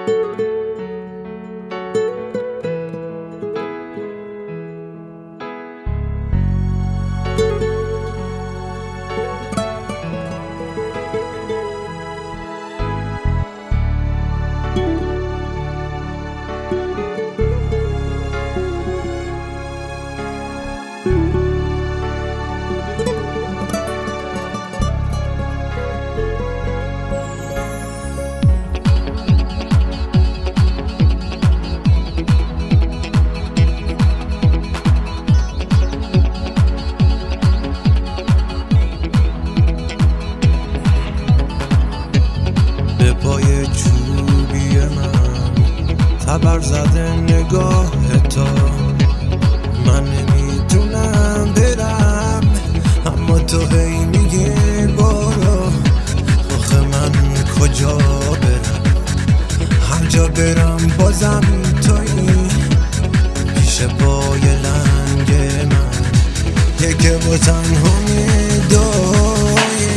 پای چوبی من تبر زده نگاه تو، من نمیتونم برم اما تو هی میگی برو. آخه من کجا برم؟ هر جا برم بازم تویی پیش پای لنگ من، یکه با تنها میدویی.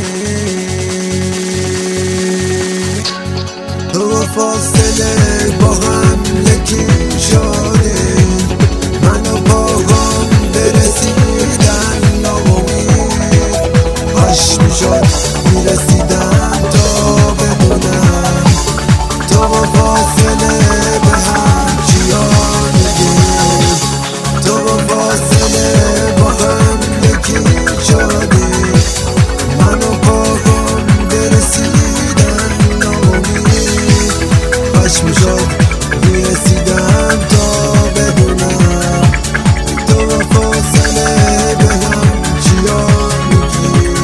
تو فاصله با هم یکی شدیم، من و پاهام برسیدن ناامید. کاش میشد میرسیدم تا بدونم تو با فاصله به هم چیا میگیم. تو با فاصله با هم یکی شدیم، من و پاهام برسیدن ناامید. کاش میشد میرسیدم تا بدونم تو با فاصله به هم چیا میگی.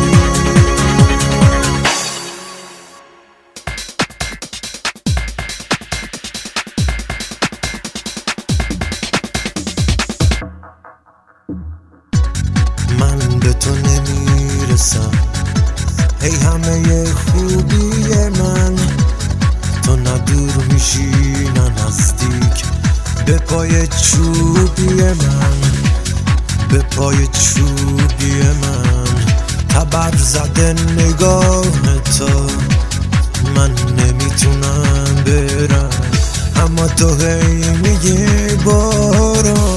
من به تو نمیرسم، ای همه خوبی من، تو نه دور میشی نه نزدیک. به پای چوبی من، به پای چوبی من تبر زده نگاه تو، من نمیتونم برم اما تو هی میگی برو.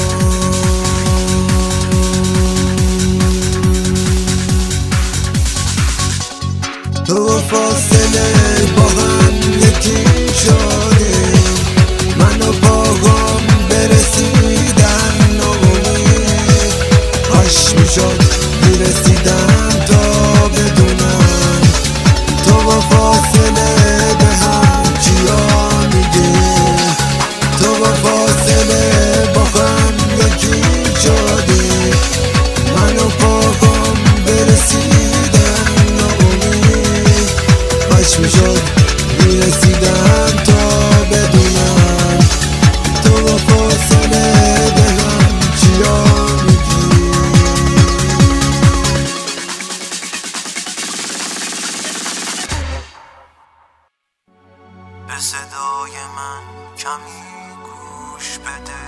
تو فاصله با هم یکی شدیم، من و پاهام برسیدن ناامید. کاش میشد میرسیدم تا بدونم تو با فاصله به هم چیا میگیم. تو با فاصله با هم یکی شدیم، من و پاهام برسیدن ناامید. کاش میشد میرسیدم تا بدونم تو با فاصله به هم چیا میگی. به صدای من کمی گوش بده،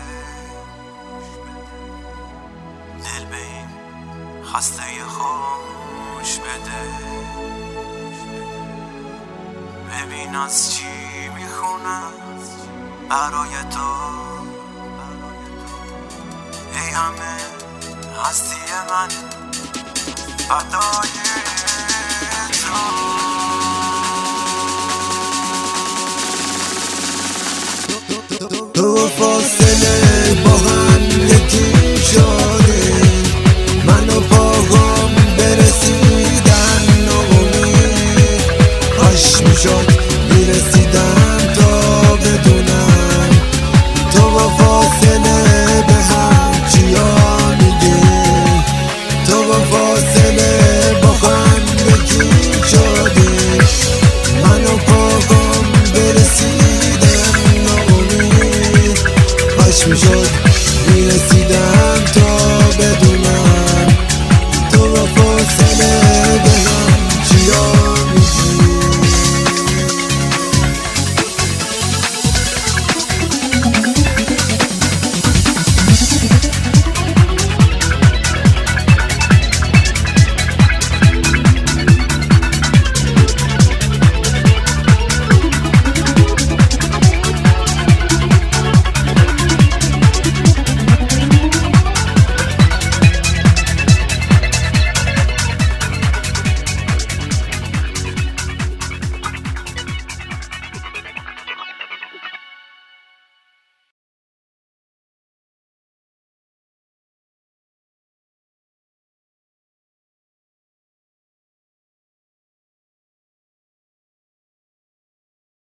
دل به این خسته خاموش بده. ببین از چی میخونم برای تو، ای همه هستی من فدای تو. تو فاصله با هم